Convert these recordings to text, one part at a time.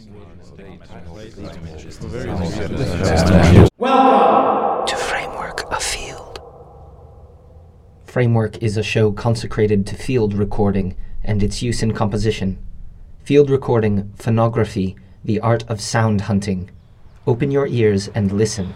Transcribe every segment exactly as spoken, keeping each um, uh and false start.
Welcome to Framework a Field. Framework is a show consecrated to field recording and its use in composition. Field recording, phonography, the art of sound hunting. Open your ears and listen.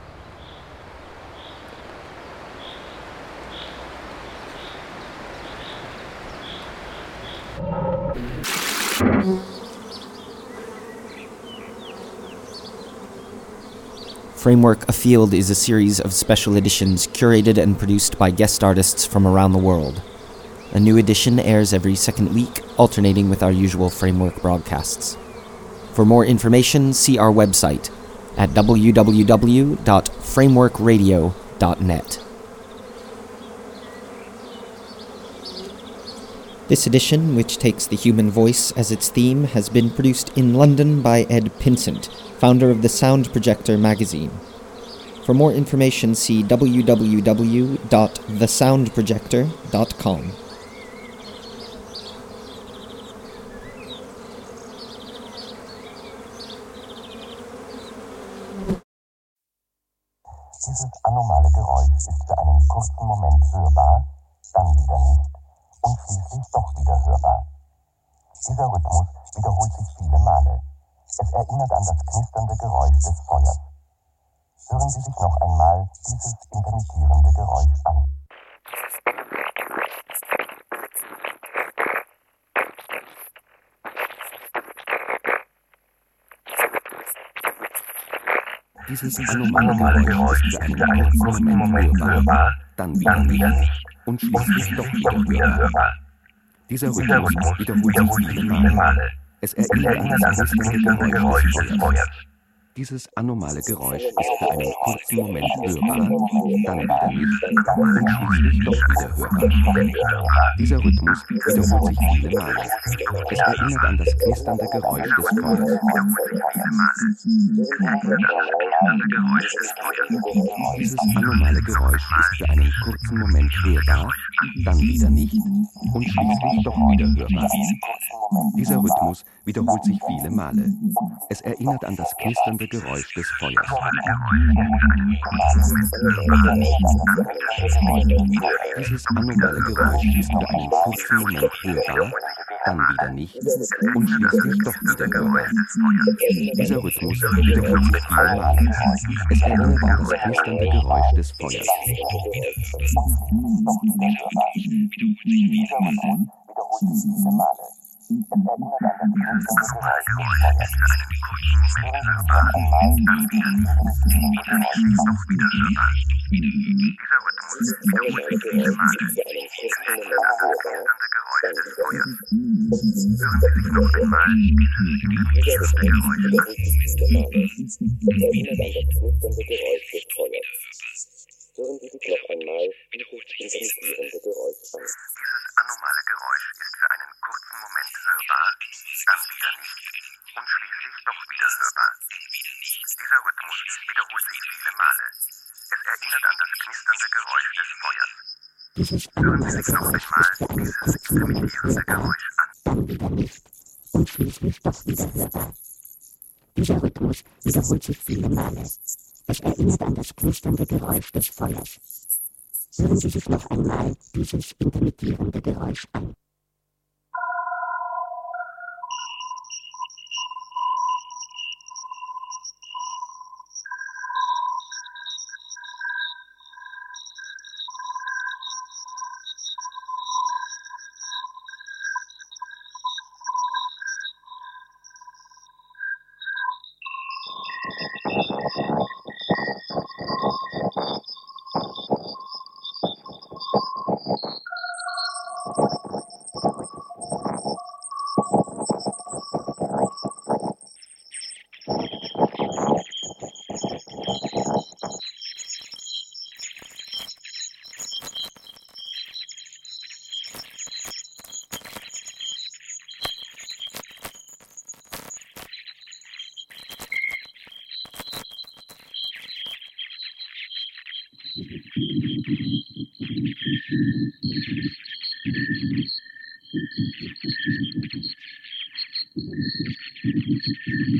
Framework a Field is a series of special editions curated and produced by guest artists from around the world. A new edition airs every second week, alternating with our usual Framework broadcasts. For more information, see our website at w w w dot framework radio dot net. This edition, which takes the human voice as its theme, has been produced in London by Ed Pinsent, founder of the Sound Projector magazine. For more information, see w w w dot the sound projector dot com. Dieses anormale Geräusch ist für einen kurzen Moment hörbar, dann wieder nicht und schließlich doch wieder hörbar. Dieser Rhythmus wiederholt sich viele Male. Es erinnert an das knisternde Geräusch des Feuers. Hören Sie sich noch einmal dieses intermittierende Geräusch an. Dieses anormale Geräusch ist für einen kurzen Moment hörbar, dann wieder nicht und schließlich doch wieder hörbar. Dieser Rhythmus wiederholt sich viele Male. Es erinnert an das knisternde Geräusch des Feuers. Dieses anormale Geräusch ist für einen kurzen Moment hörbar, dann wieder nicht und schließlich doch wieder hörbar. Dieser Rhythmus wiederholt sich viele Male. Es erinnert an das knisternde Geräusch des Feuers. Dieses anormale Geräusch ist für einen kurzen Moment hörbar, dann wieder nicht und schließlich doch wieder hörbar. Dieser Rhythmus wiederholt sich viele Male. Es erinnert an das knisternde Geräusch des Feuers. Dieses anormale Geräusch ist für einen kurzen Moment hörbar, dann wieder nicht und schließlich doch wieder hörbar. Dieser Rhythmus wiederholt sich viele Male. Es erinnert an das knisternde Geräusch des Feuers. Hören Sie sich noch einmal dieses intermittierende Geräusch an. Dieses anormale Geräusch ist für einen kurzen Moment hörbar, dann wieder nicht und schließlich doch wieder hörbar. Dieser Rhythmus wiederholt sich viele Male. Es erinnert an das knisternde Geräusch des Feuers. Hören Sie sich noch einmal dieses intermittierende Geräusch an. Dann wieder nicht und schließlich doch wieder hörbar. Dieser Rhythmus wiederholt sich viele Male. Es erinnert an das knisternde Geräusch des Feuers. Hören Sie sich noch einmal dieses intermittierende Geräusch an. Thank you.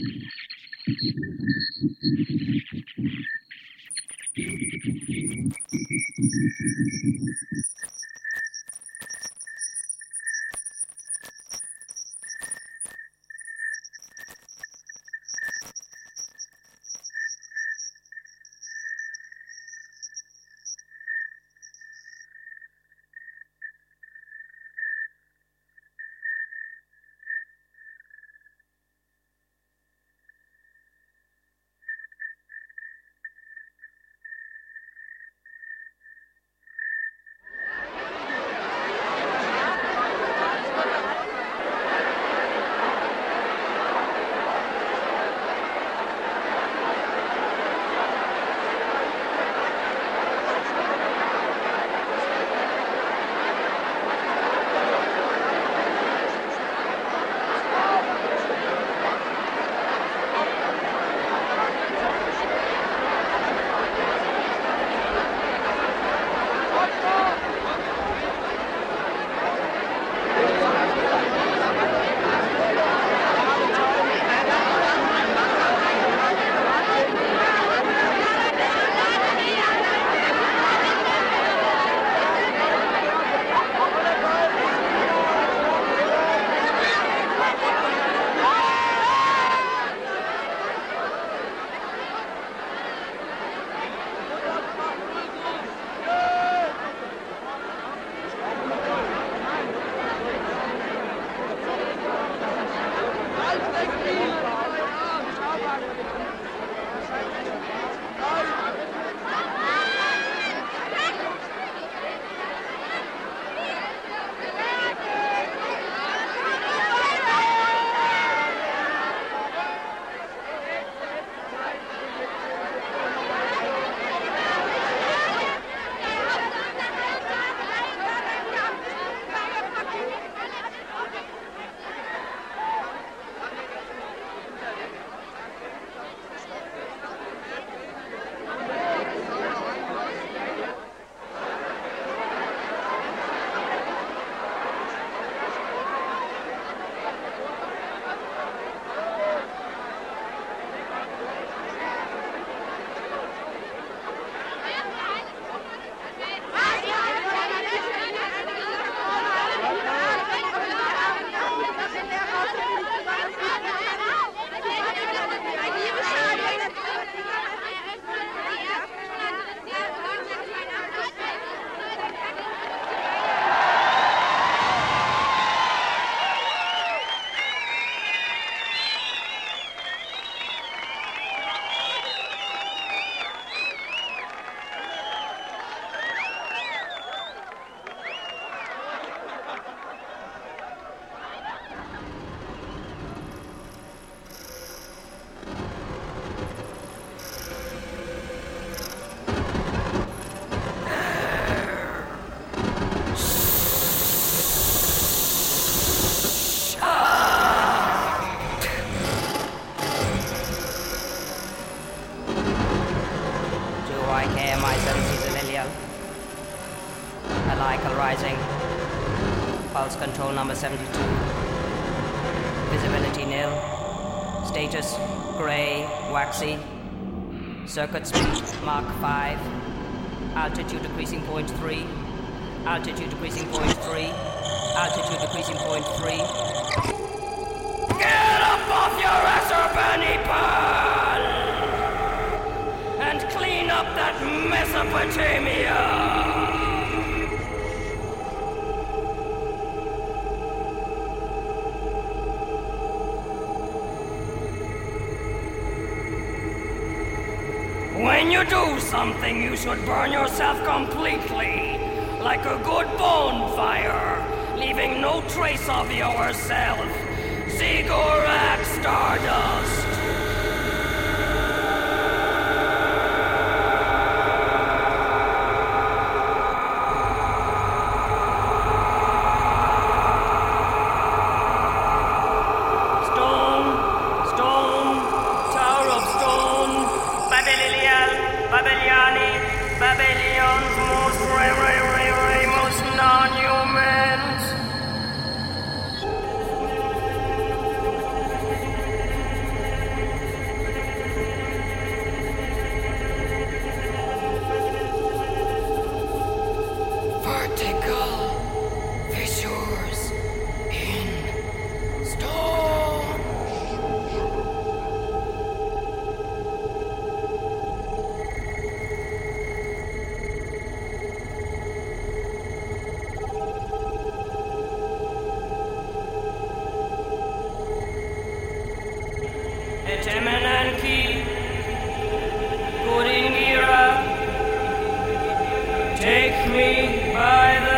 Pulse control number seventy-two. Visibility nil. Status gray, waxy. Circuit speed Mach five. Altitude decreasing point three. Altitude decreasing point three. Altitude decreasing point three. Get up off your Assurbanipal! And clean up that Mesopotamia! When you do something, you should burn yourself completely, like a good bonfire, leaving no trace of yourself. Ziggurat Stardust. Babylon's most ray, ray, ray, ray, most non-humans. Vertical fissures in stone. Etemenanki, Kuringira, take me by the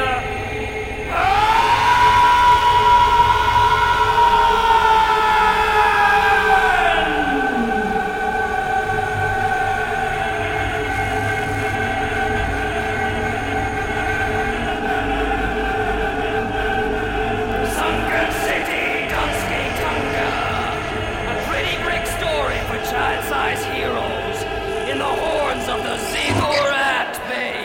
child-sized heroes in the horns of the Ziggurat Bay.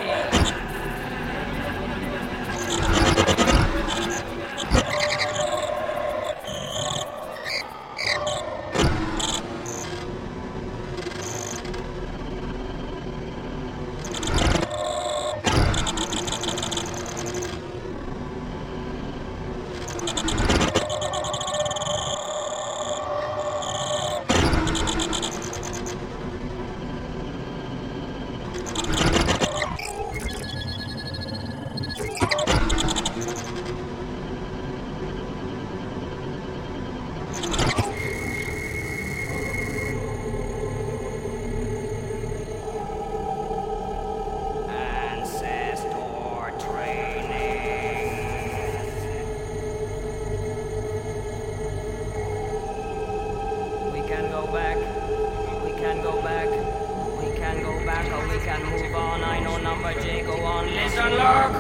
can go back. We can go back. We can go back or we can move on. I know number J, go on. Listen, look!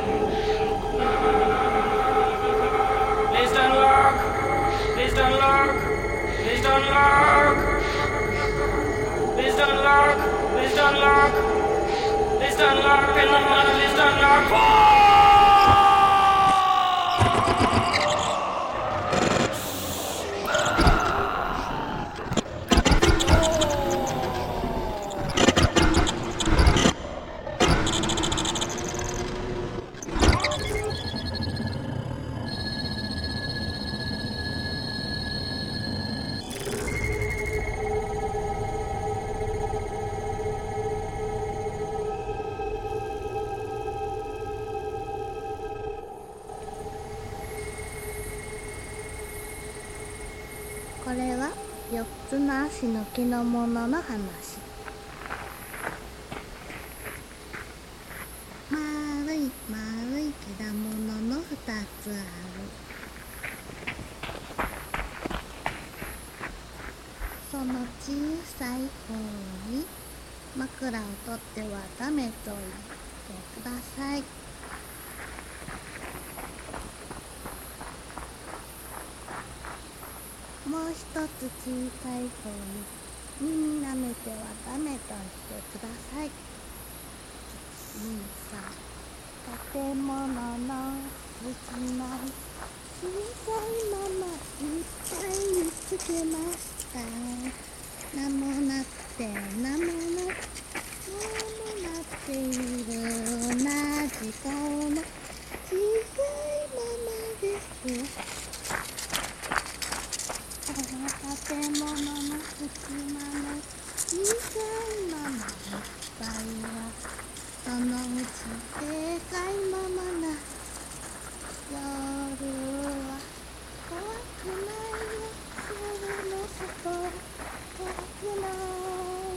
Listen, look! Listen, look! Listen, look! Listen, look! Listen, look! Listen, look! And I'm gonna listen, look! Oh! これはよっつの足の木のものの話。丸い丸い果物のふたつある。その小さい方に枕を取ってはためといてください。もう一つ小さい方に耳舐めてはダメと言ってください。にさ建物の隙間に小さいままいっぱい見つけました。名もなって名もなって名もなっている同じ顔の小さいままです。建物の隙間の小さいままいっぱいはそのうちでかいままな。夜は怖くないよ。夜の外怖くない。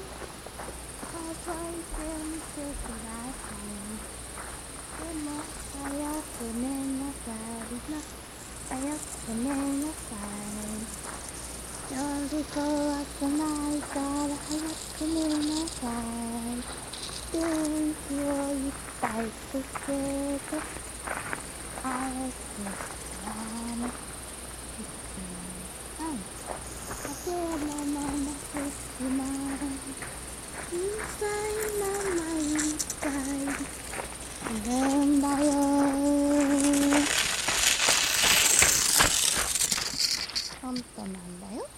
数えてみてください。でも早く寝なさいな。早く寝なさい。夜怖くないから早く寝なさい。電気をいっぱいつけてあれつしたらいちさん建物の隙間小さいままいっぱいいるんだよ。本当なんだよ。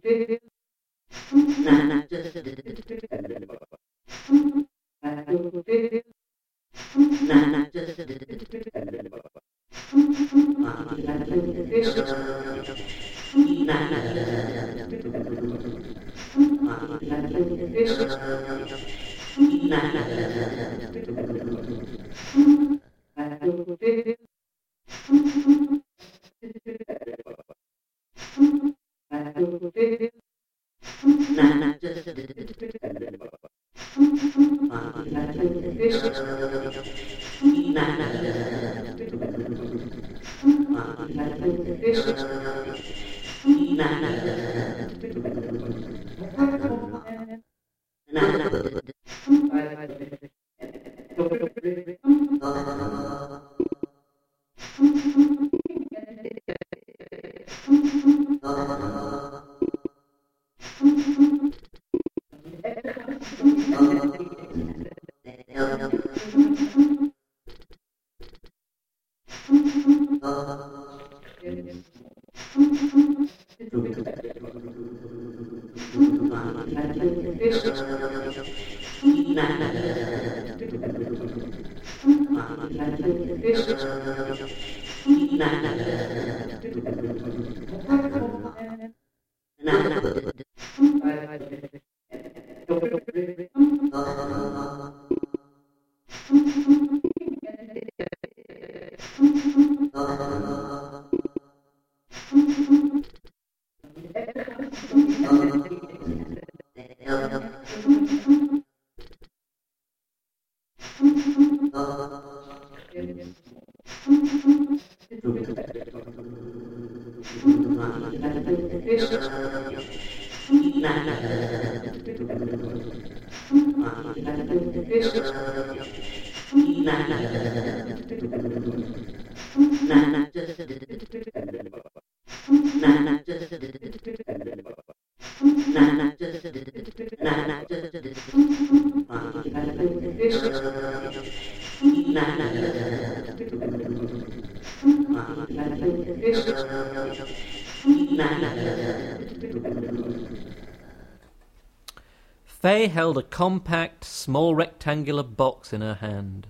Faye held a compact, small rectangular box in her hand.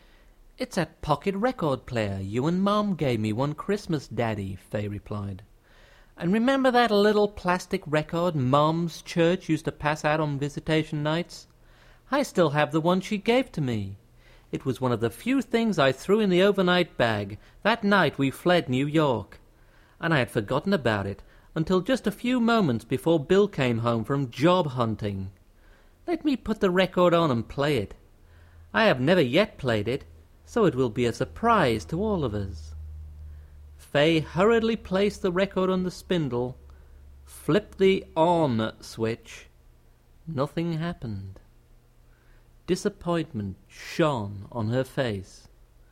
"It's that pocket record player you and Mom gave me one Christmas, Daddy," Faye replied. "And remember that little plastic record Mom's church used to pass out on visitation nights? I still have the one she gave to me. It was one of the few things I threw in the overnight bag that night we fled New York. And I had forgotten about it until just a few moments before Bill came home from job hunting. Let me put the record on and play it. I have never yet played it, so it will be a surprise to all of us." Faye hurriedly placed the record on the spindle, flipped the on switch. Nothing happened. Disappointment shone on her face.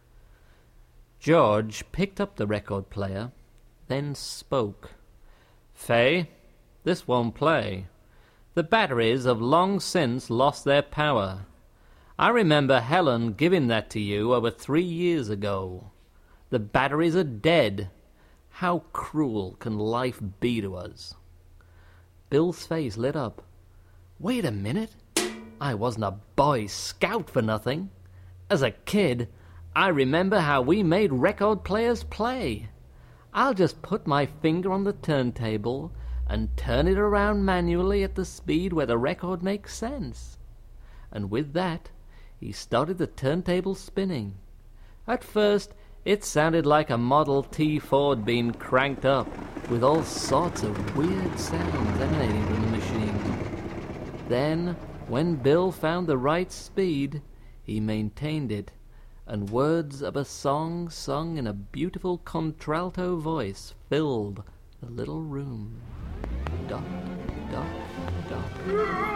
George picked up the record player, then spoke. "Faye, this won't play. The batteries have long since lost their power. I remember Helen giving that to you over three years ago. The batteries are dead. How cruel can life be to us?" Bill's face lit up. "Wait a minute. I wasn't a Boy Scout for nothing. As a kid, I remember how we made record players play. I'll just put my finger on the turntable and turn it around manually at the speed where the record makes sense." And with that, he started the turntable spinning. At first, it sounded like a Model T Ford being cranked up, with all sorts of weird sounds emanating from the machine. Then, when Bill found the right speed, he maintained it, and words of a song sung in a beautiful contralto voice filled the little room. Dot, dot, dot.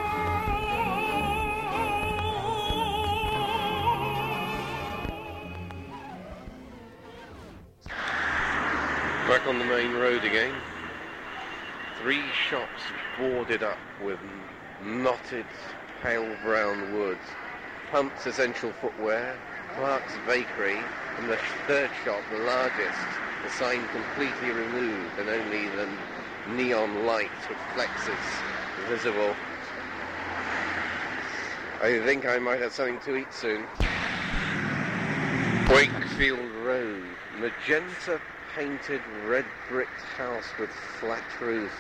Back on the main road again. Three shops boarded up with knotted, pale brown woods. Pump's Essential Footwear, Clark's Bakery, and the third shop, the largest, the sign completely removed and only the neon light with flexes visible. I think I might have something to eat soon. Wakefield Road, magenta painted red bricked house with flat roof.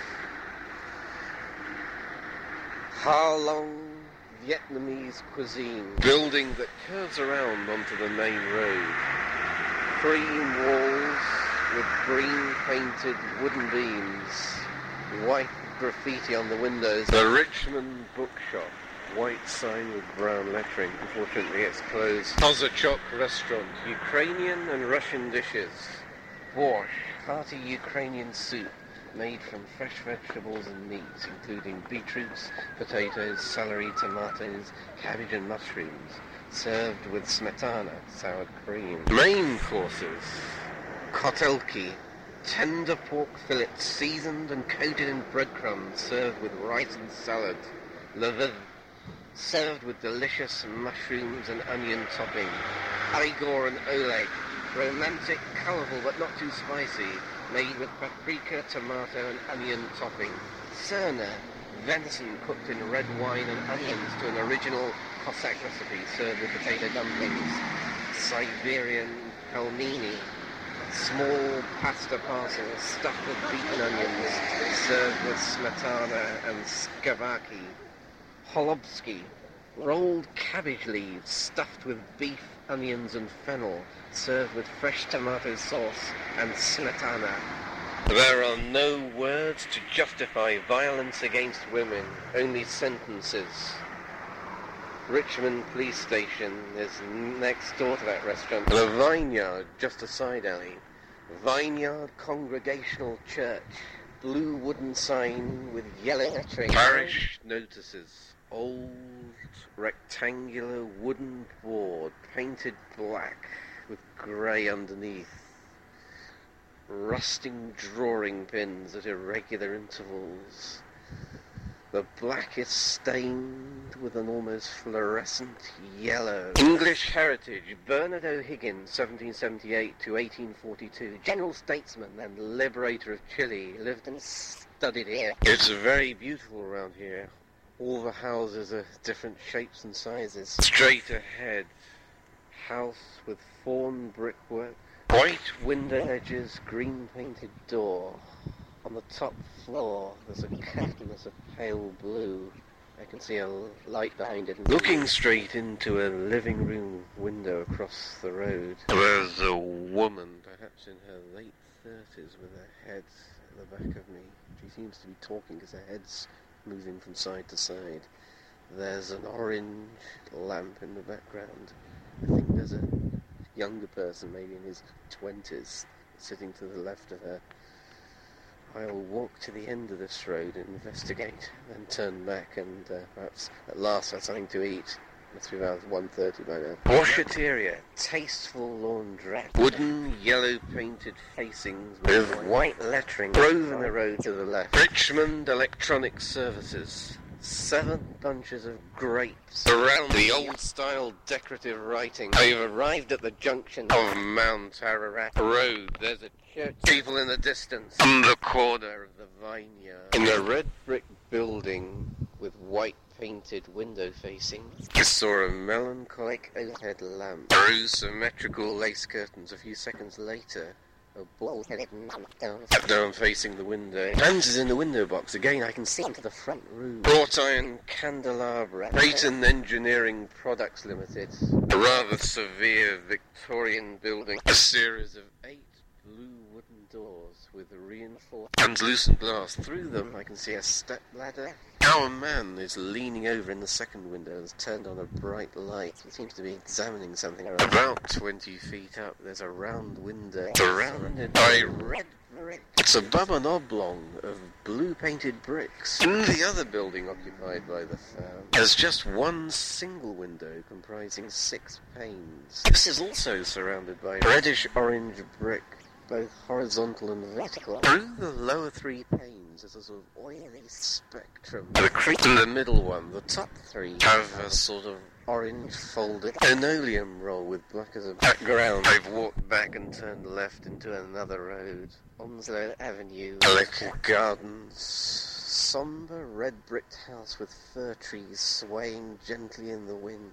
Ha Long Vietnamese cuisine, building that curves around onto the main road. Cream walls with green painted wooden beams, white graffiti on the windows. The Richmond Bookshop, white sign with brown lettering. Unfortunately it's closed. Kozachok restaurant, Ukrainian and Russian dishes. Borscht, hearty Ukrainian soup made from fresh vegetables and meats, including beetroots, potatoes, celery, tomatoes, cabbage and mushrooms, served with smetana, sour cream. Main courses: kotelki, tender pork fillets seasoned and coated in breadcrumbs, served with rice and salad. Lviv, served with delicious mushrooms and onion topping. Igor and Oleg, romantic, colourful but not too spicy, made with paprika, tomato and onion topping. Cerna, venison cooked in red wine and onions to an original Cossack recipe, served with potato dumplings. Siberian pelmeni, small pasta parcels stuffed with beaten onions, served with smetana and skavaki. Holobsky, rolled cabbage leaves stuffed with beef, onions and fennel, served with fresh tomato sauce and smetana. There are no words to justify violence against women, only sentences. Richmond Police Station is next door to that restaurant. The Vineyard, just a side alley. Vineyard Congregational Church, blue wooden sign with yellow lettering. Parish notices, old rectangular wooden board painted black with grey underneath. Rusting drawing pins at irregular intervals. The black is stained with an almost fluorescent yellow. English heritage, Bernard O'Higgins, seventeen seventy-eight to eighteen forty-two. General statesman and liberator of Chile, lived and studied here. It's very beautiful around here. All the houses are different shapes and sizes. Straight ahead, house with fawn brickwork, white window edges, green painted door. On the top floor, there's a curtain that's a pale blue. I can see a light behind it. Looking straight into a living room window across the road, there's a woman, perhaps in her late thirties, with her head at the back of me. She seems to be talking because her head's moving from side to side. There's an orange lamp in the background. I think there's a younger person, maybe in his twenties, sitting to the left of her. I'll walk to the end of this road and investigate, then turn back and uh, perhaps at last have something to eat. Must be about one thirty by now. Washateria, tasteful laundrette. Wooden, yellow painted facings with white lettering. Grosvenor Road to the left. Richmond Electronic Services. Seven bunches of grapes around the old-style decorative writing. I've arrived at the junction of Mount Ararat Road. There's a church. People in the distance. On the corner of the vineyard. In the red brick building with white painted window facing, I saw a melancholic overhead lamp. Through symmetrical lace curtains. A few seconds later, a bald-headed man sat down facing the window. Hands is in the window box. Again, I can see into the front room. Wrought iron candelabra. Drayton Engineering Products Limited. A rather severe Victorian building. A series of eight blue wooden doors with reinforced translucent glass. Through them, I can see a step ladder. Our man is leaning over in the second window and has turned on a bright light. He seems to be examining something around. About twenty feet up, there's a round window surrounded by red brick. It's above an oblong of blue-painted bricks. In the other building occupied by the firm, there's just one single window comprising six panes. This is also surrounded by reddish-orange brick, both horizontal and vertical. Through the lower three panes, aliens as a sort of oily spectrum. The creature in the middle one, the top three, have a sort of orange folded linoleum roll with black as a background. I've walked back and turned left into another road. Onslow Avenue, Liquor Gardens, sombre red bricked house with fir trees swaying gently in the wind.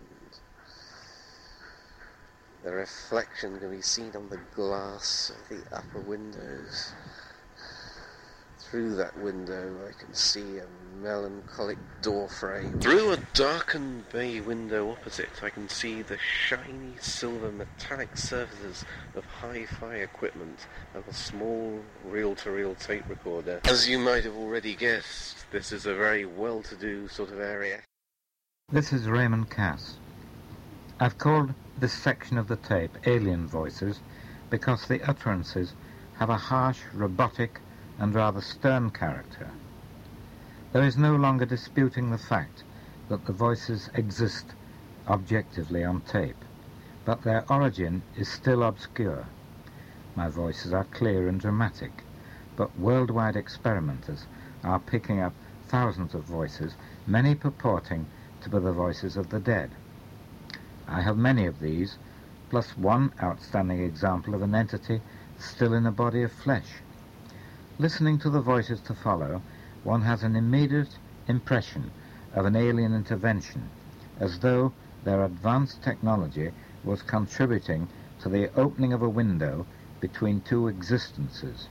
The reflection can be seen on the glass of the upper windows. Through that window I can see a melancholic door frame. Through a darkened bay window opposite I can see the shiny silver metallic surfaces of hi-fi equipment and a small reel-to-reel tape recorder. As you might have already guessed, this is a very well-to-do sort of area. This is Raymond Cass. I've called this section of the tape Alien Voices because the utterances have a harsh, robotic and rather stern character. There is no longer disputing the fact that the voices exist objectively on tape, but their origin is still obscure. My voices are clear and dramatic, but worldwide experimenters are picking up thousands of voices, many purporting to be the voices of the dead. I have many of these, plus one outstanding example of an entity still in a body of flesh. Listening to the voices to follow, one has an immediate impression of an alien intervention, as though their advanced technology was contributing to the opening of a window between two existences.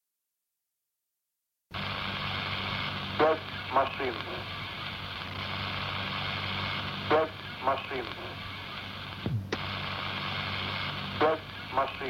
Dead machine. Dead machine. Dead machine.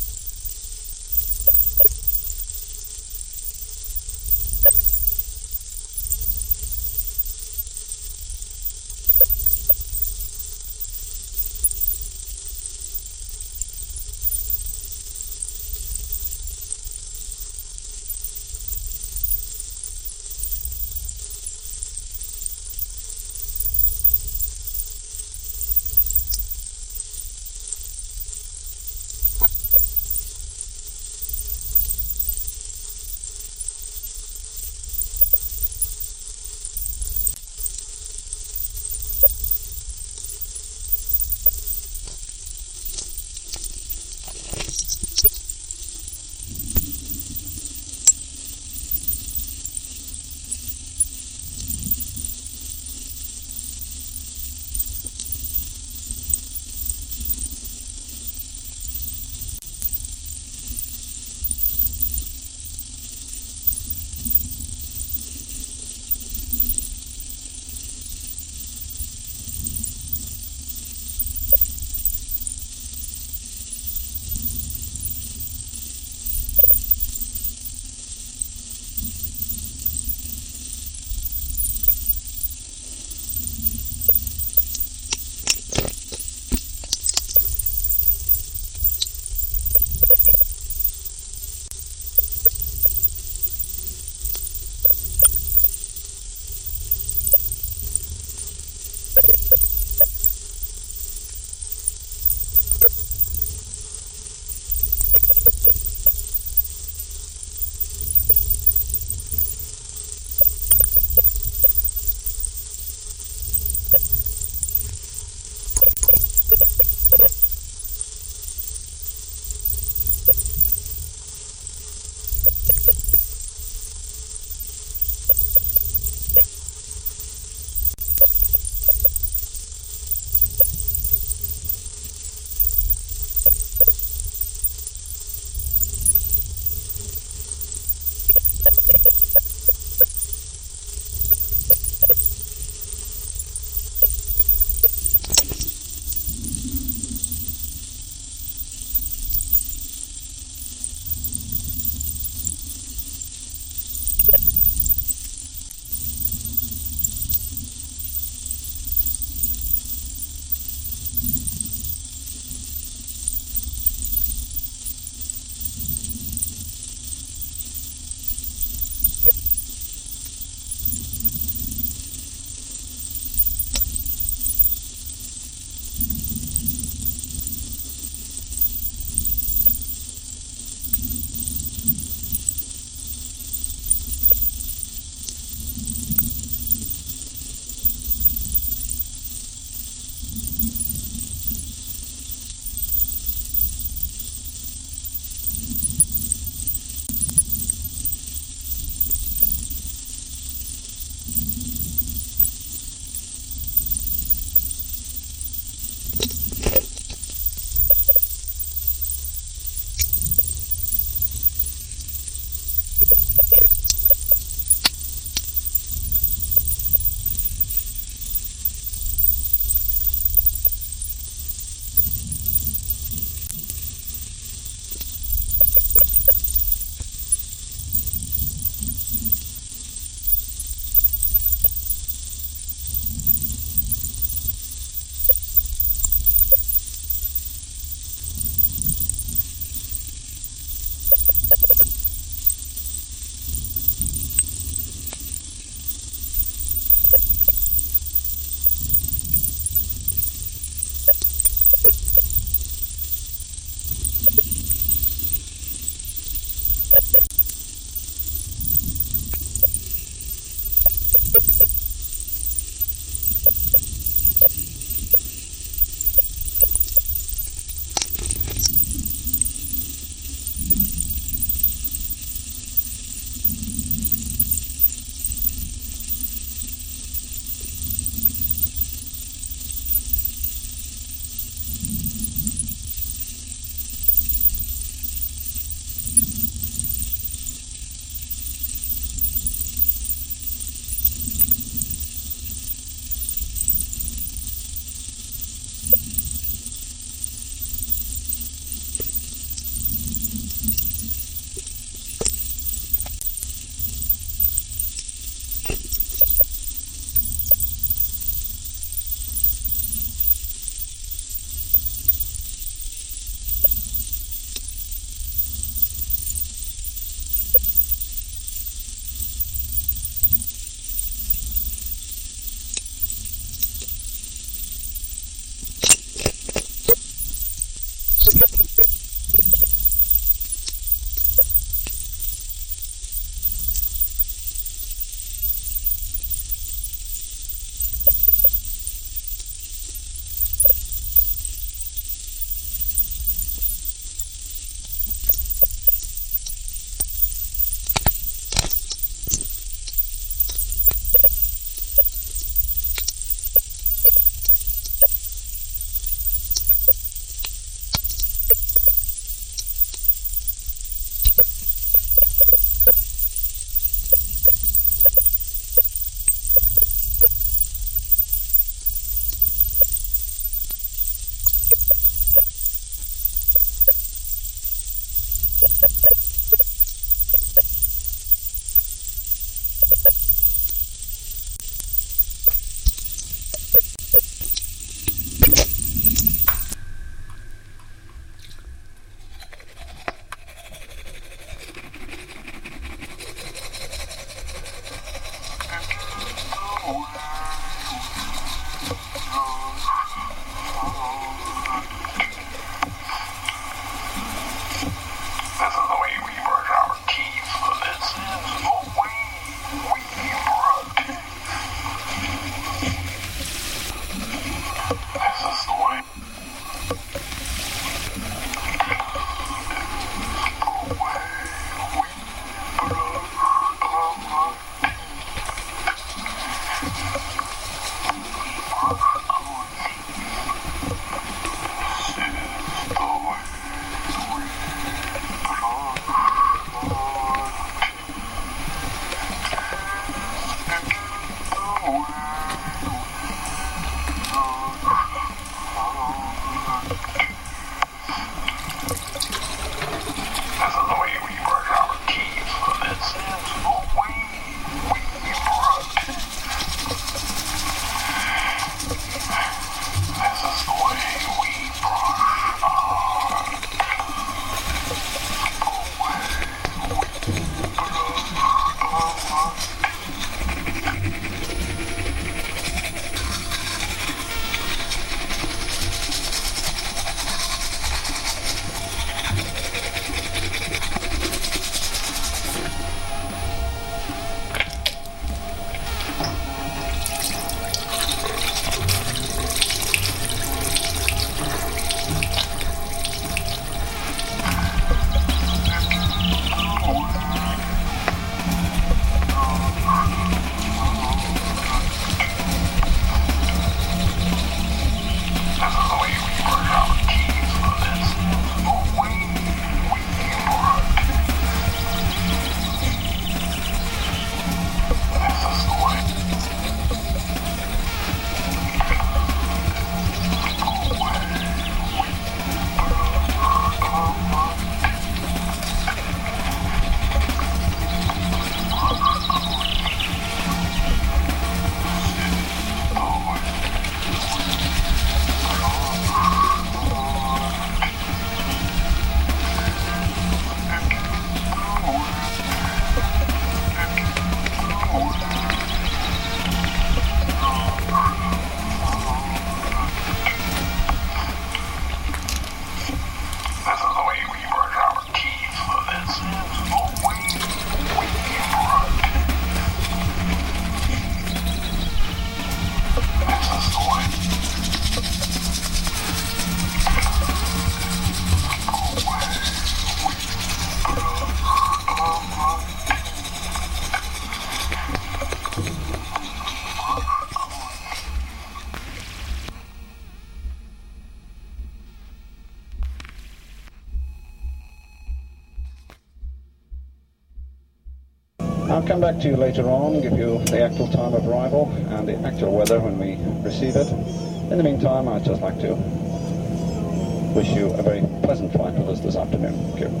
I'll come back to you later on, give you the actual time of arrival and the actual weather when we receive it. In the meantime, I'd just like to wish you a very pleasant flight with us this afternoon. Thank you.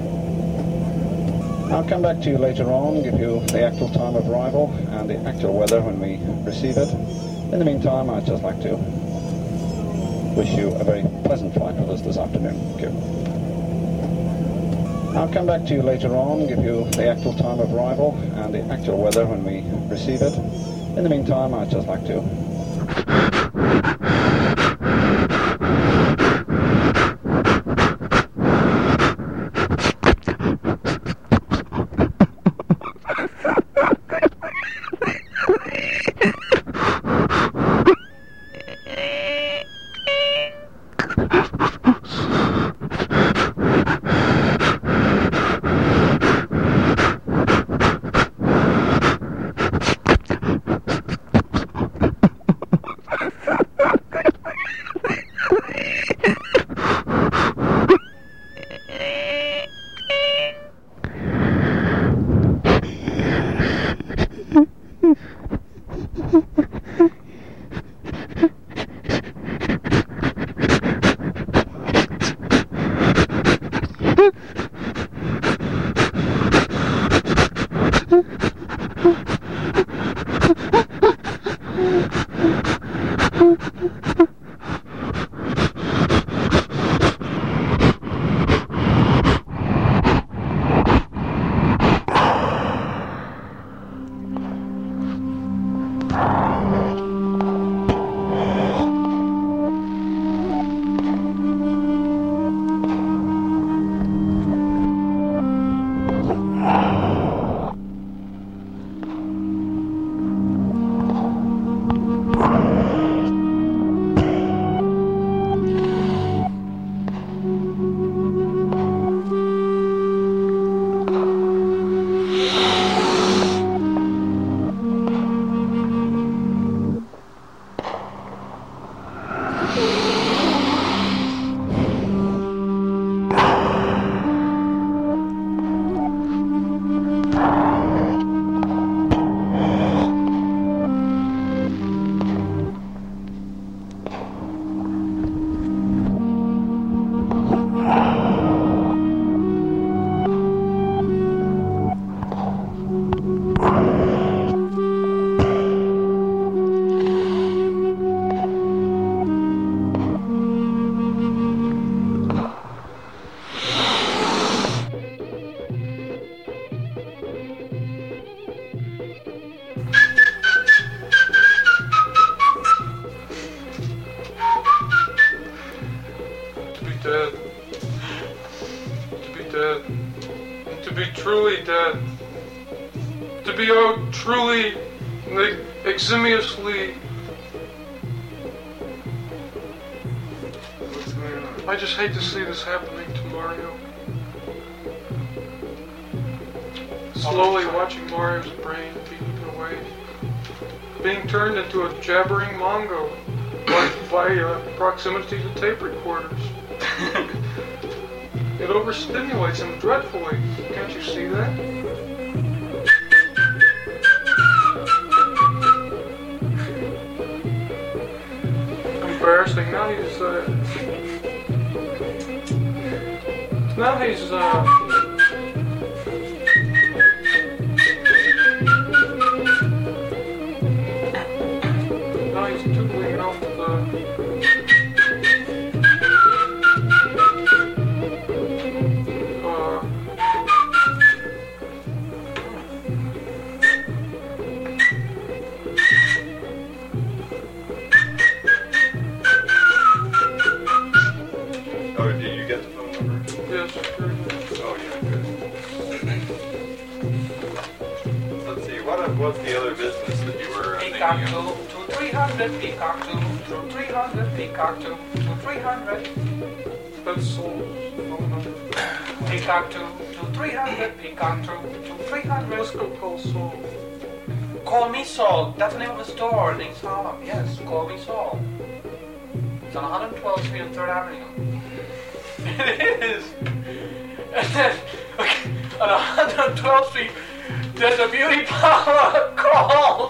I'll come back to you later on, give you the actual time of arrival and the actual weather when we receive it. In the meantime, I'd just like to wish you a very pleasant flight with us this afternoon. Thank you. I'll come back to you later on, give you the actual time of arrival and the actual weather when we receive it. In the meantime, I'd just like to I just hate to see this happening to Mario. Slowly watching Mario's brain beaten away. Being turned into a jabbering Mongo by, by uh, proximity to tape recorders. It overstimulates him dreadfully. Can't you see that? Embarrassing. Now he's uh, now he's uh, now he's tootling off the what's the other business that you were uh, Peacock thinking two, of? two three hundred, Peacock two, two three hundred, Peacock two, two three hundred. That's Soul's phone number. Peacock two, two three hundred, Peacock two, two three hundred. Let's go call Soul. Call me Saul. That's the name of the store in East Harlem. Yes, call me Saul. It's on one twelfth Street and third Avenue. It is. And then, okay, on one twelfth Street. There's a beauty parlor called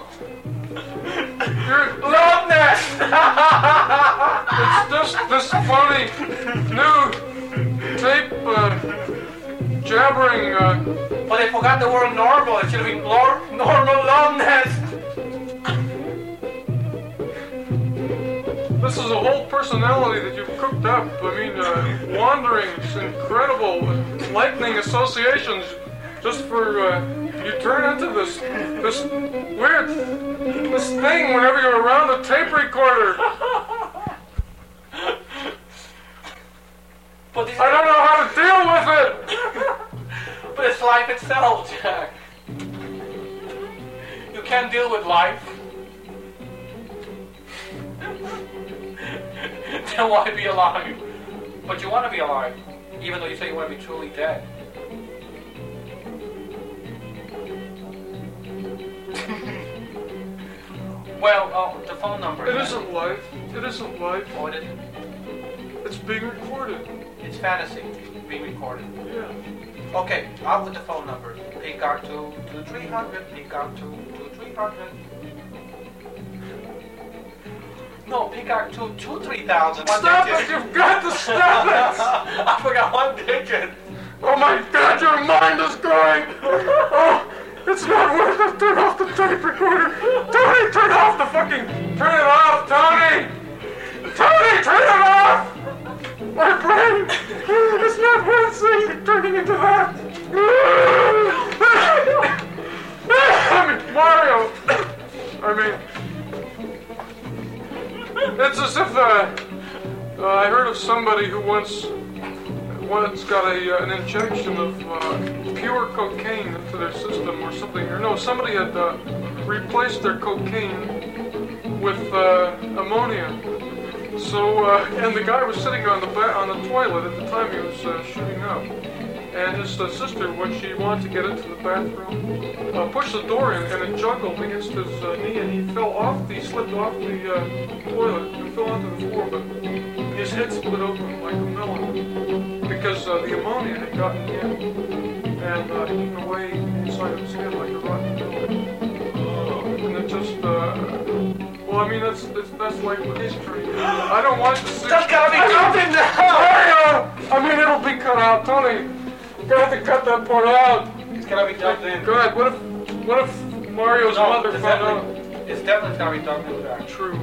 Love Nest. It's just this funny new tape uh, jabbering. Uh, but they forgot the word normal. It should have been lor- normal Love Nest. This is a whole personality that you've cooked up. I mean, uh, wanderings, incredible, lightning associations. Just for uh, you turn into this this weird this thing whenever you're around a tape recorder. But I don't know how to deal with it. But it's life itself, Jack. You can't deal with life. Then why be alive? But you want to be alive, even though you say you want to be truly dead. Well, oh, the phone number. It then. Isn't life. It isn't life. Oh, it isn't? It's being recorded. It's fantasy being recorded. Yeah. Okay, I'll put the phone number. Peacock two two three hundred. Peacock two two three hundred. No, Peacock two two three thousand. Stop digit. It! You've got to stop it! I forgot one digit. Oh my God, your mind is going. Oh. It's not worth it. Turn off the tape recorder. Tony, turn off the fucking... Turn it off, Tony! Tony, turn it off! My brain! It's not worth seeing turning into that. I mean, Mario! I mean... It's as if, uh, uh... I heard of somebody who once... once got a uh, an injection of uh, pure cocaine into their system or something. Or no, somebody had uh, replaced their cocaine with uh, ammonia. So, uh, and the guy was sitting on the ba- on the toilet at the time he was uh, shooting up. And his uh, sister, when she wanted to get into the bathroom, uh, pushed the door in and it juggled against his uh, knee and he fell off, he slipped off the uh, toilet and fell onto the floor, but his head split open like a melon because uh, the ammonia had gotten in and uh, eaten away inside of his head like a rotten melon. And it just, uh, well, I mean, that's that's, that's like history. I don't want to see... That's gotta be cut in now! I mean, it'll be cut out, Tony. You're gonna have to cut that part out. It's gonna be dubbed in. Good. What if, what if Mario's no, mother found out? It's definitely gonna be dubbed in, Jack. True.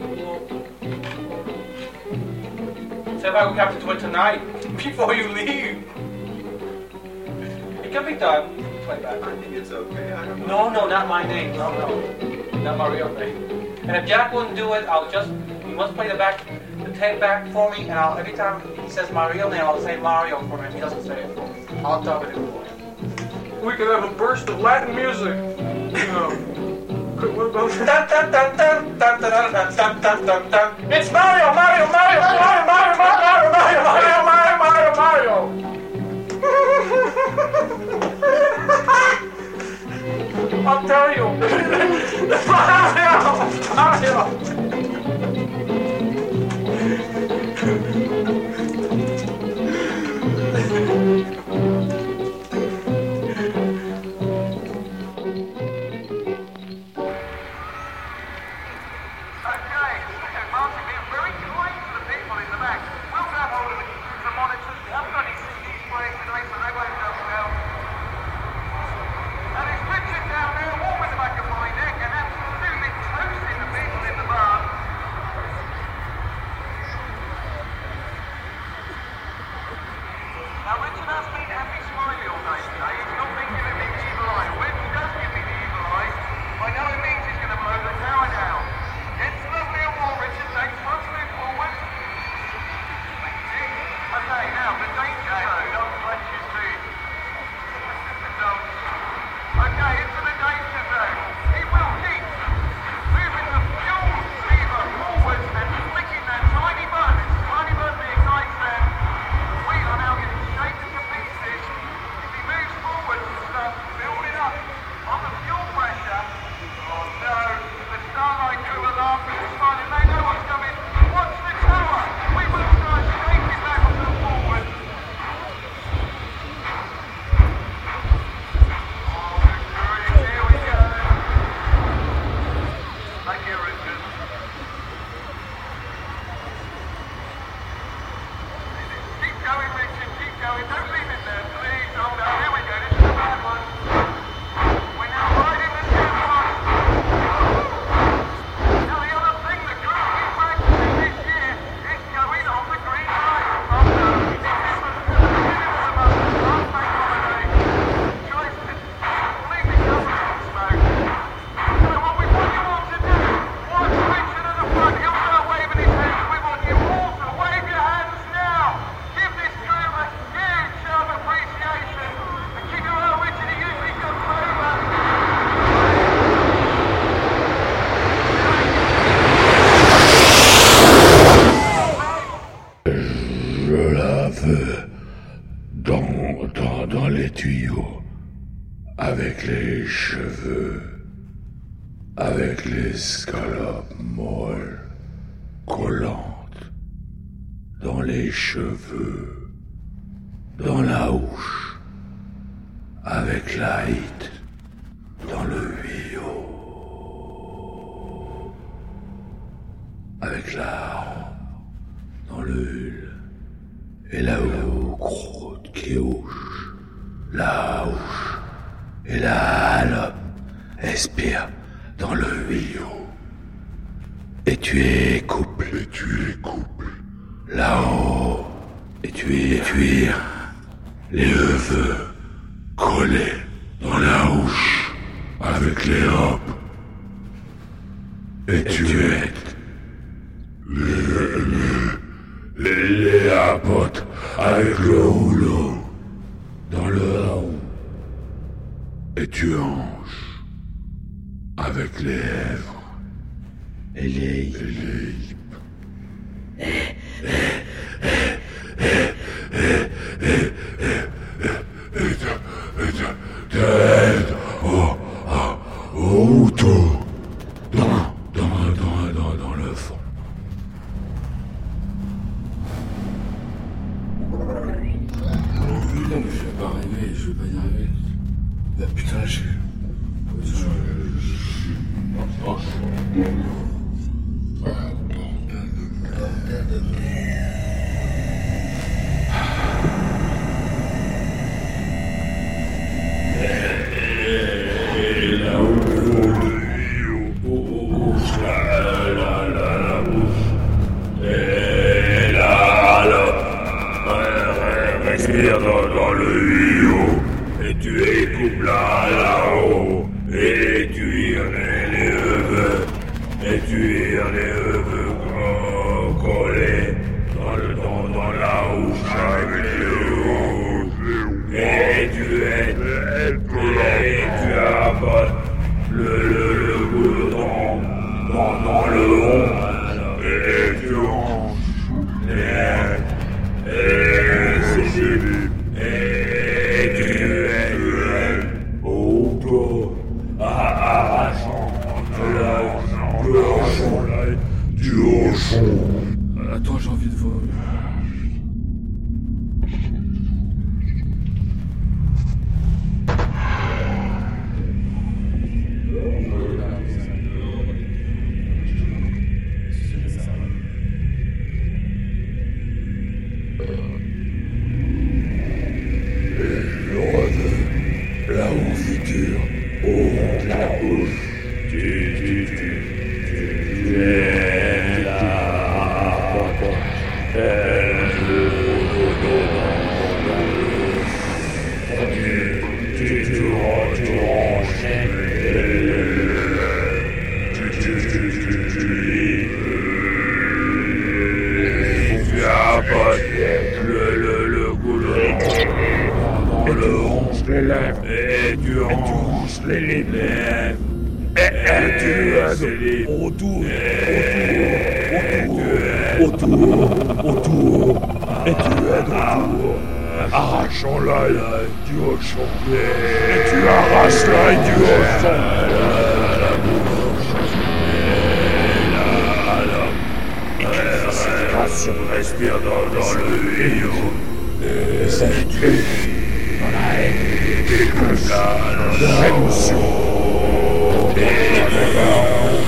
So if I would have to do it tonight, before you leave. It can be done. Play back. I think it's okay. I don't know. No, no, not my name. No, no. Not my real name. And if Jack wouldn't do it, I'll just, he must play the back, the tape back for me, and I'll, every time he says my real name, I'll say Mario for him. He doesn't say it for me. I'll dub it in for him. We could have a burst of Latin music. You know. What about that? Dun, dun, dun, dun, dun, dun, dun, dun, dun, dun, dun. It's Mario, Mario, Mario, Mario, Mario, Mario, Mario, Mario, Mario, Mario, Mario. I'll tell you. Mario, Mario. Down there, warm at the back of my neck, and absolutely toasting the people in the bar. Avec les cheveux, avec les scalopes molles, collantes, dans les cheveux, dans la houche, avec la hite, dans le tuyau, avec la dans le hul, et la croûte qui ouche, la houche. Et la halope expire dans le tuyau. Et tu es couple. Et tu es couple. Là-haut. Et tu es cuir. Les cheveux collés dans la houche avec les hopes. Et tu es les, les, les, les apotes avec le rouleau dans le haut. Et tu hanches avec les lèvres et les hips. Et t'aides au couteau dans, dans, dans, dans, dans le fond. Putain, mais je vais pas arriver, je vais pas y arriver. Bah putain, j'ai... Je... Oh. Et là où la la la la bouche. Et là là, respire dans, dans le tuyau. Et tu écoutes là, là-haut, et tu y en es les cheveux, et tu y en es les cheveux collés dans le dans, dans la houche avec les hauts, et tu es, et tu abattes le, le, le goudron dans, dans le rond, et tu hanches, et, et c'est et tu arrachant de hochon là, du hochon. Attends, j'ai envie de voir. La confiture au la bouche. Tu, tu, tu, tu, tu es là. Tu, tu, tu, tu enchaînes. Tu, tu, tu, tu, tu, tu abattes le, le, le goulot. Et tu ronces les lèvres, et tu ronces les lèvres, et tu aides autour, autour, autour, autour, et tu aides autour, arrachant l'œil du hochon, et tu arraches l'œil du hochon. Et respire dans, dans le tuyau, et ça tue. Dans la haine, la rémotion, et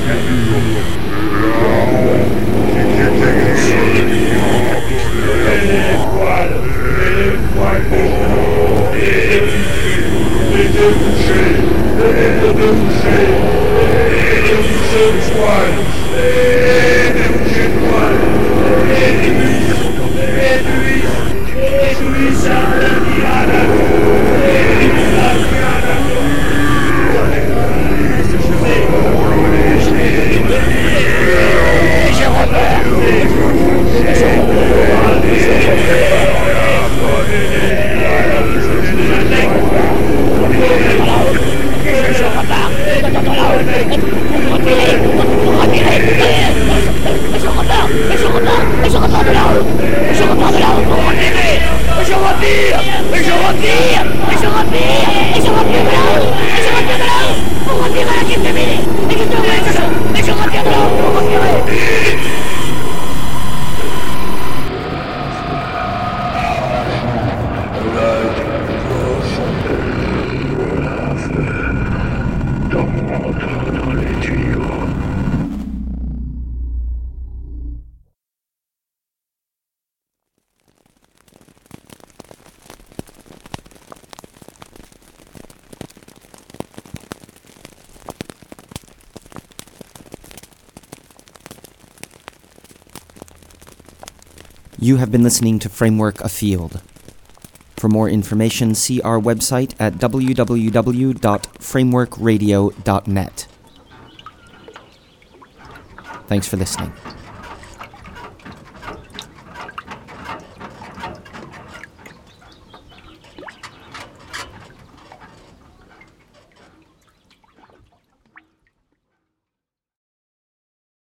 You have been listening to Framework Afield. For more information, see our website at w w w dot framework radio dot net. Thanks for listening.